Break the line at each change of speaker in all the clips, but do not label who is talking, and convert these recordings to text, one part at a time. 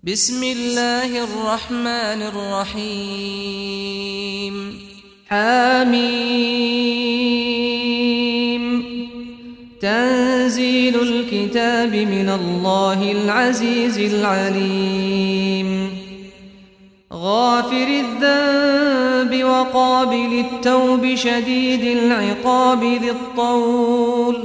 بسم الله الرحمن الرحيم حميم تنزيل الكتاب من الله العزيز العليم غافر الذنب وقابل التوب شديد العقاب ذي الطول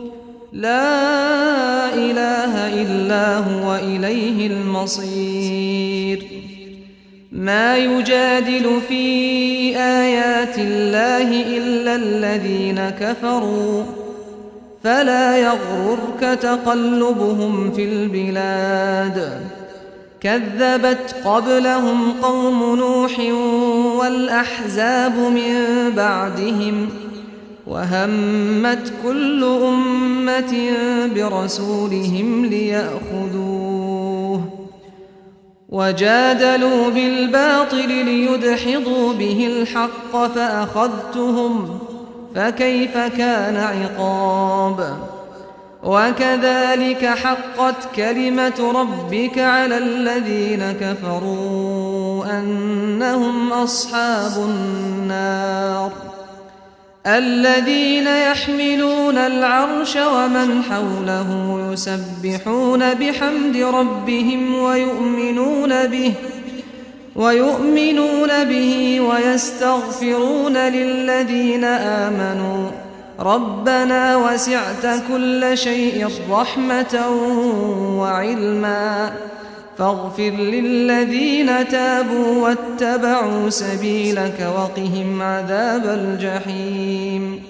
لا إله إلا هو إليه المصير ما يجادل في آيات الله إلا الذين كفروا فلا يغررك تقلبهم في البلاد كذبت قبلهم قوم نوح والأحزاب من بعدهم وهمت كل أمة برسولهم ليأخذوه وجادلوا بالباطل ليدحضوا به الحق فأخذتهم فكيف كان عقاب وكذلك حقت كلمة ربك على الذين كفروا أنهم أصحاب النار الذين يحملون العرش ومن حوله يسبحون بحمد ربهم ويؤمنون به ويستغفرون للذين آمنوا ربنا وسعت كل شيء رحمة وعلما فاغفر للذين تابوا واتبعوا سبيلك وقهم عذاب الجحيم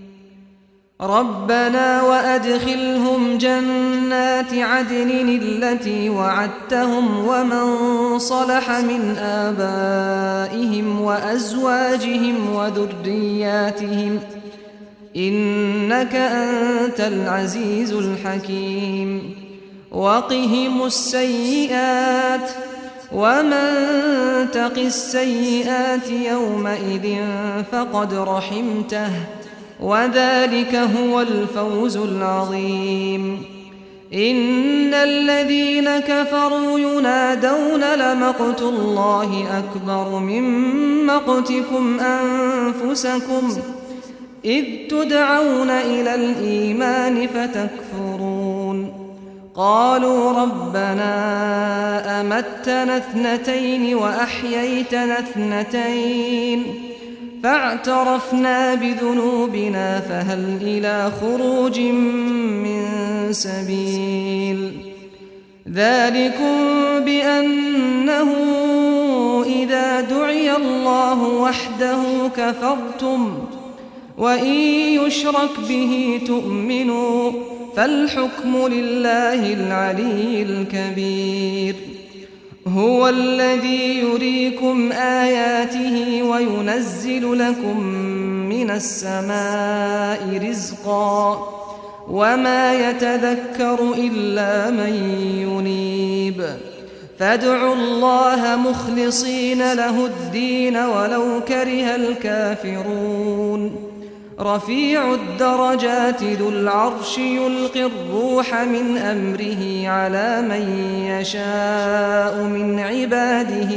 ربنا وأدخلهم جنات عدن التي وعدتهم ومن صلح من آبائهم وأزواجهم وذرياتهم إنك أنت العزيز الحكيم وقهم السيئات ومن تق السيئات يومئذ فقد رحمته وذلك هو الفوز العظيم إن الذين كفروا ينادون لمقت الله أكبر من مقتكم أنفسكم إذ تدعون إلى الإيمان فتكفرون قالوا ربنا أمتنا اثنتين وأحييتنا اثنتين فاعترفنا بذنوبنا فهل إلى خروج من سبيل ذلكم بأنه إذا دعي الله وحده كفرتم وإن يشرك به تؤمنوا فالحكم لله العلي الكبير هو الذي يريكم آياته وينزل لكم من السماء رزقا وما يتذكر إلا من ينيب فادعوا الله مخلصين له الدين ولو كره الكافرون رفيع الدرجات ذو العرش يلقي الروح من أمره على من يشاء من عباده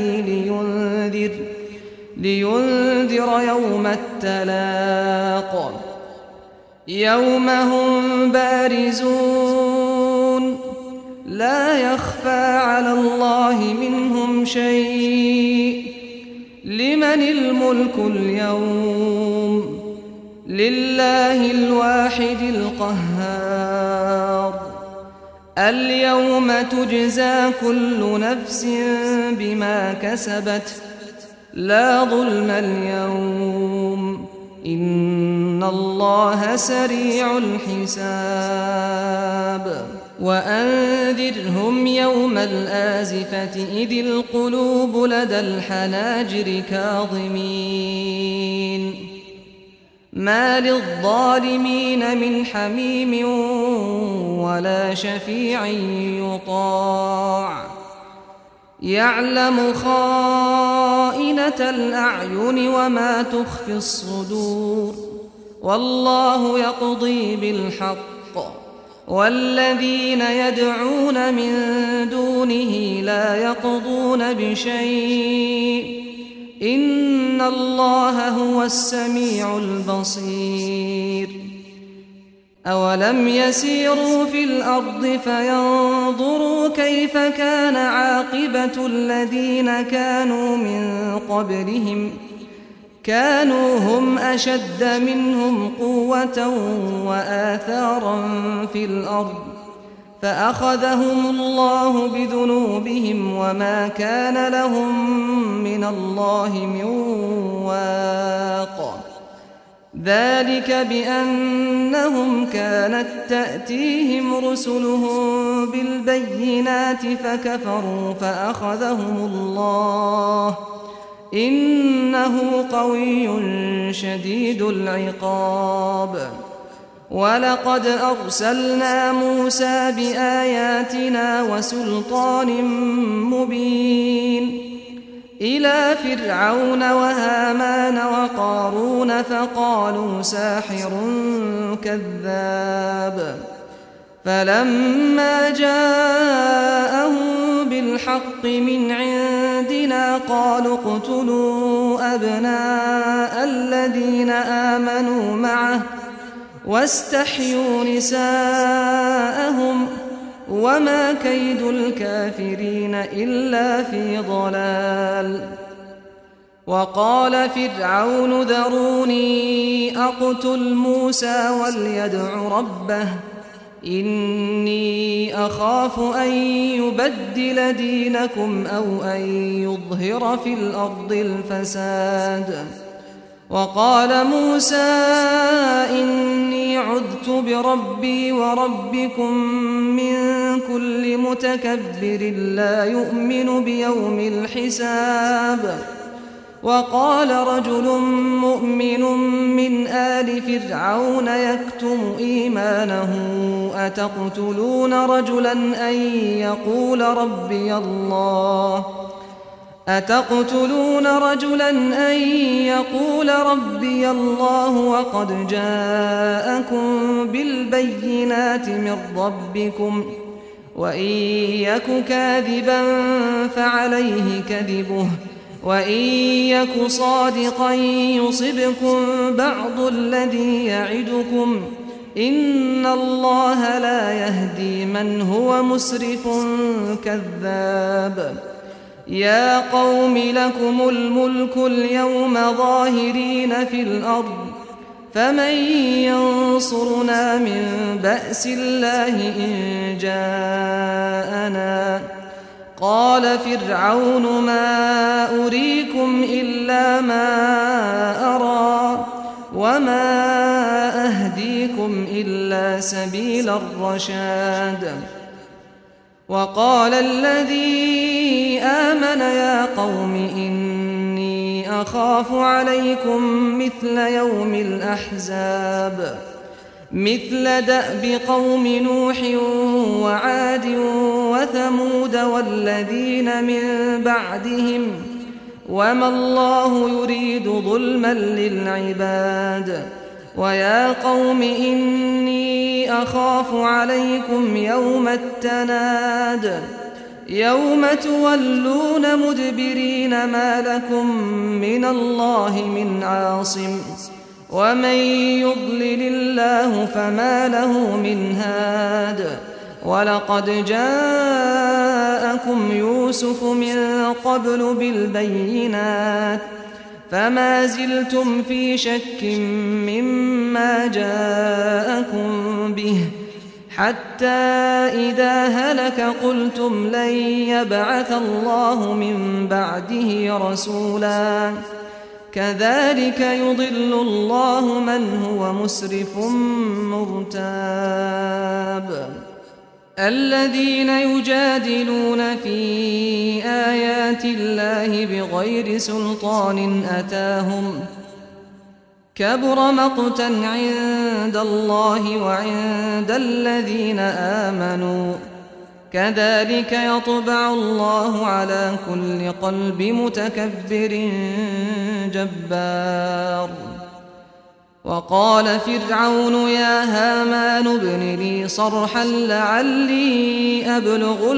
لينذر يوم التلاق يوم هم بارزون لا يخفى على الله منهم شيء لمن الملك اليوم لله الواحد القهار اليوم تجزى كل نفس بما كسبت لا ظلم اليوم إن الله سريع الحساب وأنذرهم يوم الآزفة إذ القلوب لدى الحناجر كاظمين ما للظالمين من حميم ولا شفيع يطاع يعلم خائنة الأعين وما تخفي الصدور والله يقضي بالحق والذين يدعون من دونه لا يقضون بشيء إن الله هو السميع البصير أولم يسيروا في الأرض فينظروا كيف كان عاقبة الذين كانوا من قبلهم كانوا هم أشد منهم قوة وآثارا في الأرض فأخذهم الله بذنوبهم وما كان لهم من الله من واق ذلك بأنهم كانت تأتيهم رسلهم بالبينات فكفروا فأخذهم الله إنه قوي شديد العقاب ولقد أرسلنا موسى بآياتنا وسلطان مبين إلى فرعون وهامان وقارون فقالوا ساحر كذاب فلما جاءهم بالحق من عندنا قالوا اقتلوا أبناء الذين آمنوا معه واستحيوا نساءهم وما كيد الكافرين إلا في ضلال وقال فرعون ذروني أقتل موسى وليدع ربه إني أخاف أن يبدل دينكم أو أن يظهر في الأرض الفساد وقال موسى إني عذت بربي وربكم من كل متكبر لا يؤمن بيوم الحساب وقال رجل مؤمن من آل فرعون يكتم إيمانه أتقتلون رجلا أن يقول ربي الله وقد جاءكم بالبينات من ربكم وإن يك كاذبا فعليه كذبه وإن يك صادقا يصبكم بعض الذي يعدكم إن الله لا يهدي من هو مسرف كذاب يا قوم لكم الملك اليوم ظاهرين في الأرض فمن ينصرنا من بأس الله إن جاءنا قال فرعون ما أريكم إلا ما أرى وما أهديكم إلا سبيل الرشاد وقال الذي آمن يا قوم إني أخاف عليكم مثل يوم الأحزاب مثل دأب قوم نوح وعاد وثمود والذين من بعدهم وما الله يريد ظلما للعباد ويا قوم إني أخاف عليكم يوم التناد يوم تولون مدبرين ما لكم من الله من عاصم ومن يضلل الله فما له من هاد ولقد جاءكم يوسف من قبل بالبينات فما زلتم في شك مما جاءكم به حتى إذا هلك قلتم لن يبعث الله من بعده رسولا كذلك يضل الله من هو مسرف مرتاب الذين يجادلون في آيات الله بغير سلطان أتاهم كبر مقتا عند الله وعند الذين آمنوا كذلك يطبع الله على كل قلب متكبر جبار وقال فرعون يا هامان ابن لي صرحا لعلي أبلغ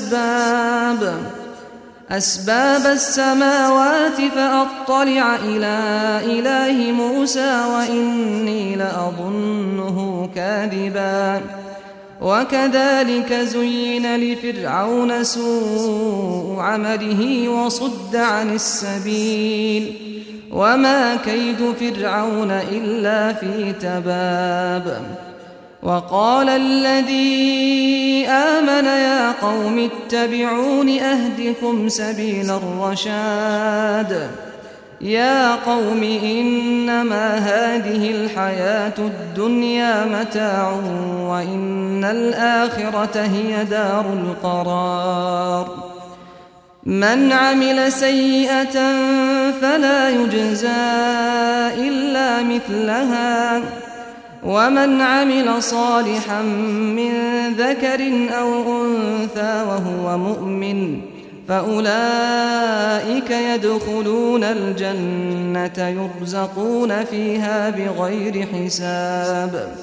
أسباب السماوات فأطلع إلى إله موسى وإني لأظنه كاذبا وكذلك زين لفرعون سوء عمله وصد عن السبيل وما كيد فرعون إلا في تباب وقال الذي آمن يا قوم اتبعون أهدكم سبيل الرشاد يا قوم إنما هذه الحياة الدنيا متاع وإن الآخرة هي دار القرار من عمل سيئة فلا يجزى إلا مثلها ومن عمل صالحا من ذكر أو أنثى وهو مؤمن فأولئك يدخلون الجنة يرزقون فيها بغير حساب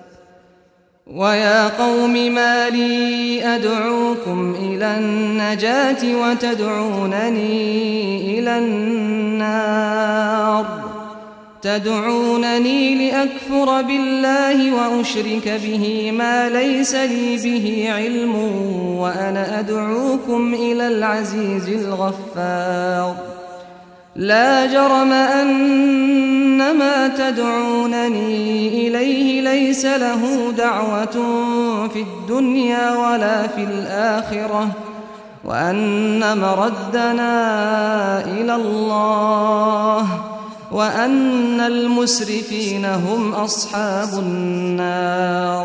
ويا قوم ما لي أدعوكم إلى النجاة وتدعونني إلى النار تدعونني لأكفر بالله وأشرك به ما ليس لي به علم وأنا أدعوكم إلى العزيز الغفار لا جرم أن ما تدعونني إليه ليس له دعوة في الدنيا ولا في الآخرة وأن مردنا إلى الله وأن المسرفين هم أصحاب النار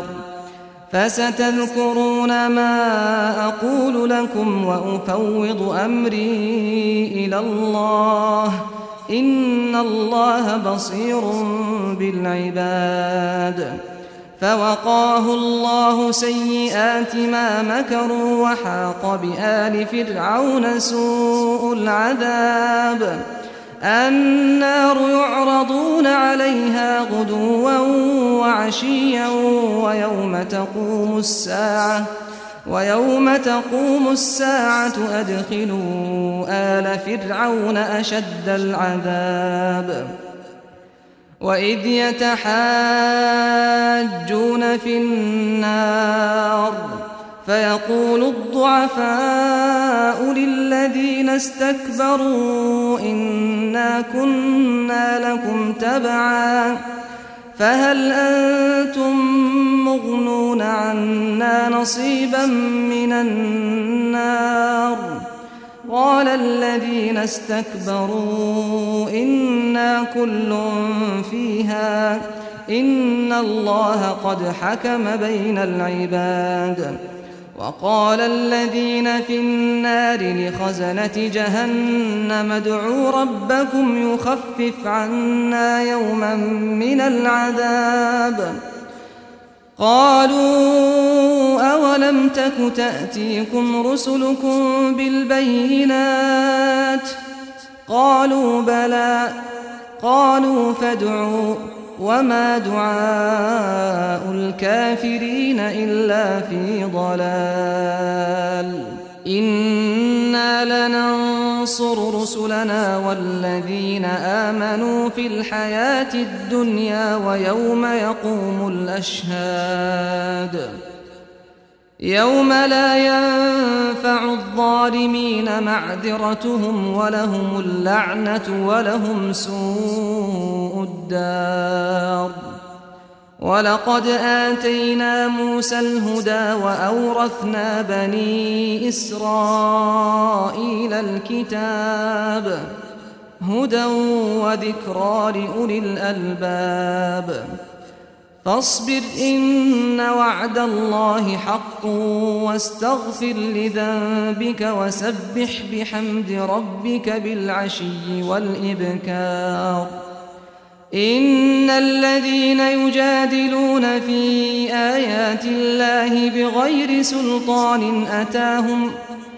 فستذكرون ما أقول لكم وأفوض أمري إلى الله إن الله بصير بالعباد فوقاه الله سيئات ما مكروا وحاق بآل فرعون سوء العذاب النار يعرضون عليها غدوا وعشيا ويوم تقوم الساعة أدخلوا آل فرعون أشد العذاب وإذ يتحاجون في النار فيقول الضعفاء للذين استكبروا إنا كنا لكم تبعا فهل أنتم مغنون عنا نصيبا من النار قال الذين استكبروا إنا كل فيها إن الله قد حكم بين العباد وقال الذين في النار لخزنة جهنم ادعوا ربكم يخفف عنا يوما من العذاب قالوا أولم تك تأتيكم رسلكم بالبينات قالوا بلى قالوا فادعوا وما دعاء الكافرين إلا في ضلال إنا لننصر رسلنا والذين آمنوا في الحياة الدنيا ويوم يقوم الأشهاد يوم لا ينفع الظالمين معذرتهم ولهم اللعنة ولهم سوء الدار ولقد آتينا موسى الهدى وأورثنا بني إسرائيل الكتاب هدى وذكرى لأولي الألباب فاصبر إن وعد الله حق واستغفر لذنبك وسبح بحمد ربك بالعشي والإبكار إن الذين يجادلون في آيات الله بغير سلطان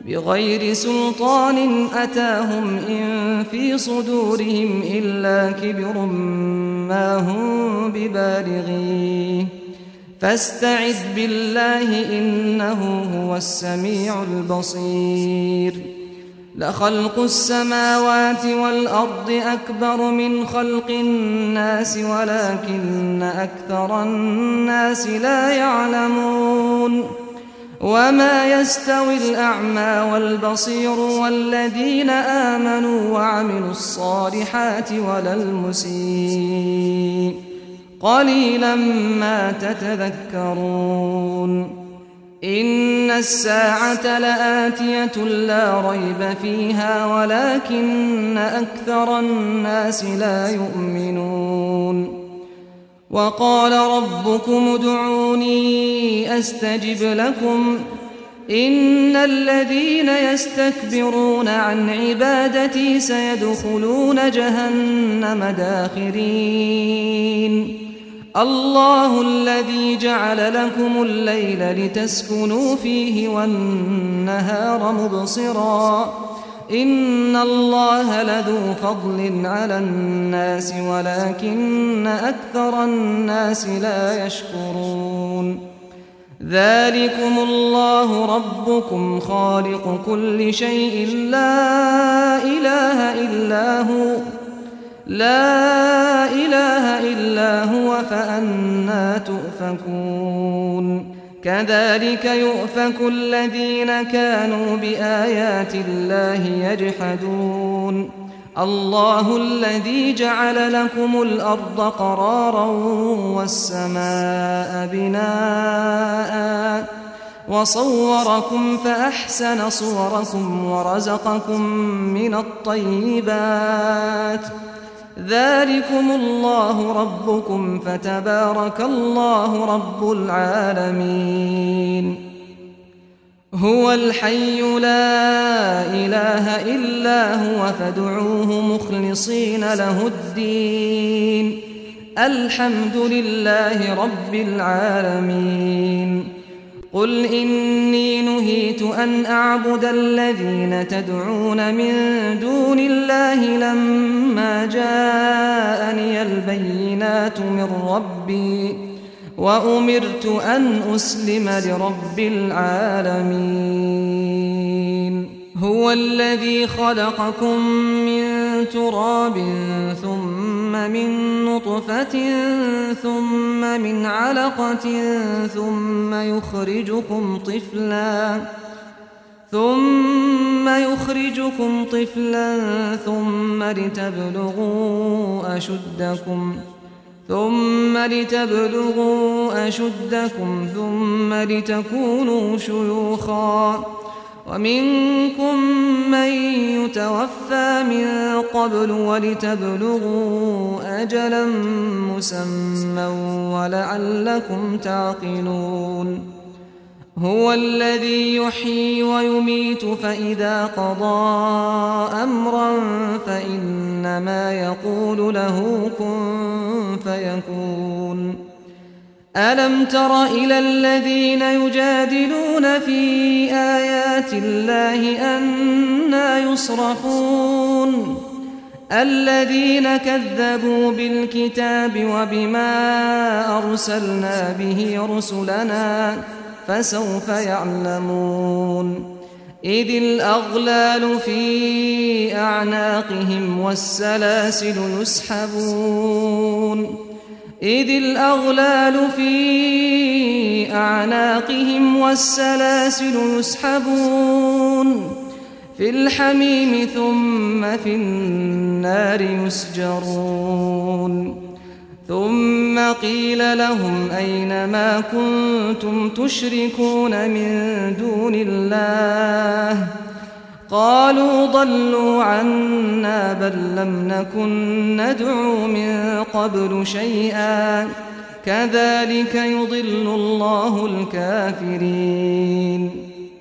بغير سلطان أتاهم إن في صدورهم إلا كبر ما هم ببالغيه فاستعذ بالله إنه هو السميع البصير لخلق السماوات والأرض أكبر من خلق الناس ولكن أكثر الناس لا يعلمون وما يستوي الأعمى والبصير والذين آمنوا وعملوا الصالحات ولا المسيء قليلا ما تتذكرون إن الساعة لآتية لا ريب فيها ولكن أكثر الناس لا يؤمنون وقال ربكم ادعوني أستجب لكم إن الذين يستكبرون عن عبادتي سيدخلون جهنم داخرين الله الذي جعل لكم الليل لتسكنوا فيه والنهار مبصرا إن الله لذو فضل على الناس ولكن أكثر الناس لا يشكرون ذلكم الله ربكم خالق كل شيء لا إله إلا هو فأنى تؤفكون كذلك يؤفك الذين كانوا بآيات الله يجحدون الله الذي جعل لكم الأرض قرارا والسماء بناء وصوركم فأحسن صوركم ورزقكم من الطيبات ذلكم الله ربكم فتبارك الله رب العالمين هو الحي لا إله إلا هو فادعوه مخلصين له الدين الحمد لله رب العالمين قل إني نهيت أن أعبد الذين تدعون من دون الله لما جاءني البينات من ربي وأمرت أن أسلم لرب العالمين هو الذي خلقكم من تراب ثم من نطفة ثم من علقة ثم يخرجكم طفلا ثم لتبلغوا أشدكم ثم لتكونوا شيوخا ومنكم من يتوفى من قبل ولتبلغوا أجلا مسمى ولعلكم تعقلون هو الذي يحيي ويميت فإذا قضى أمرا فإنما يقول له كن فيكون ألم تر إلى الذين يجادلون في آيات الله أنى يصرفون الذين كذبوا بالكتاب وبما أرسلنا به رسلنا فسوف يعلمون إذ الأغلال في أعناقهم والسلاسل يسحبون في الحميم ثم في النار يسجرون ثم قيل لهم أين ما كنتم تشركون من دون الله قالوا ضلوا عنا بل لم نكن ندعو من قبل شيئا كذلك يضل الله الكافرين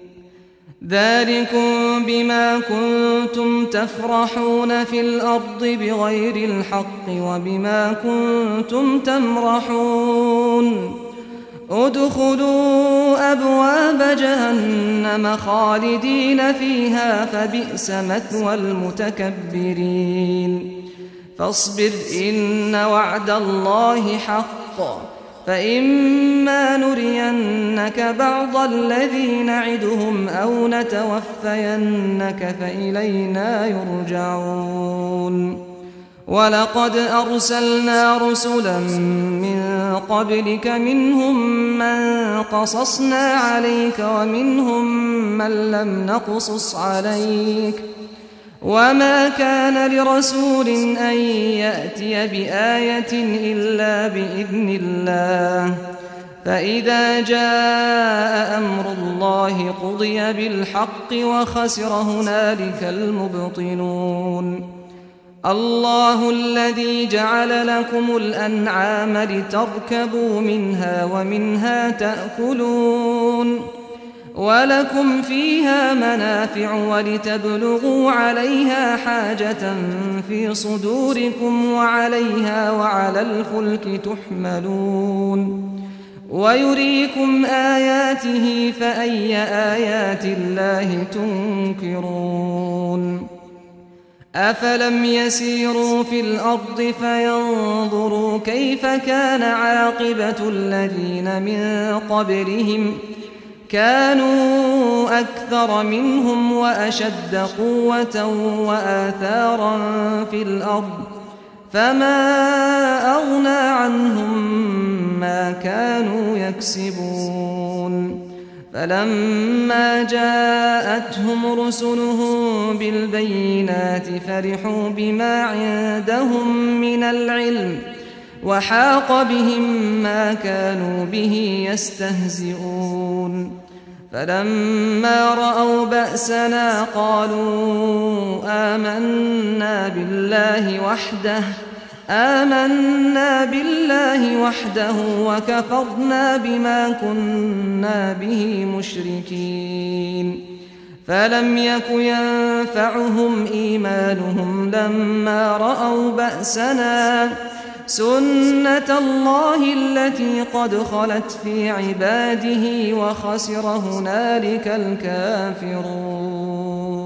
ذلكم بما كنتم تفرحون في الأرض بغير الحق وبما كنتم تمرحون ادخلوا أبواب جهنم خالدين فيها فبئس مثوى المتكبرين فاصبر إن وعد الله حق فإما نرينك بعض الذي نعدهم أو نتوفينك فإلينا يرجعون ولقد أرسلنا رسلا من قبلك منهم من قصصنا عليك ومنهم من لم نقصص عليك وما كان لرسول أن يأتي بآية إلا بإذن الله فإذا جاء أمر الله قضي بالحق وخسر هنالك المبطلون الله الذي جعل لكم الأنعام لتركبوا منها ومنها تأكلون ولكم فيها منافع ولتبلغوا عليها حاجة في صدوركم وعليها وعلى الفلك تحملون ويريكم آياته فأي آيات الله تنكرون أفلم يسيروا في الأرض فينظروا كيف كان عاقبة الذين من قبلهم كانوا أكثر منهم وأشد قوة وآثارا في الأرض فما أغنى عنهم ما كانوا يكسبون فلما جاءتهم رسلهم بالبينات فرحوا بما عندهم من العلم وحاق بهم ما كانوا به يستهزئون فلما رأوا بأسنا قالوا آمنا بالله وحده وكفرنا بما كنا به مشركين فلم يك ينفعهم إيمانهم لما رأوا بأسنا سنة الله التي قد خلت في عباده وخسر هنالك الكافرون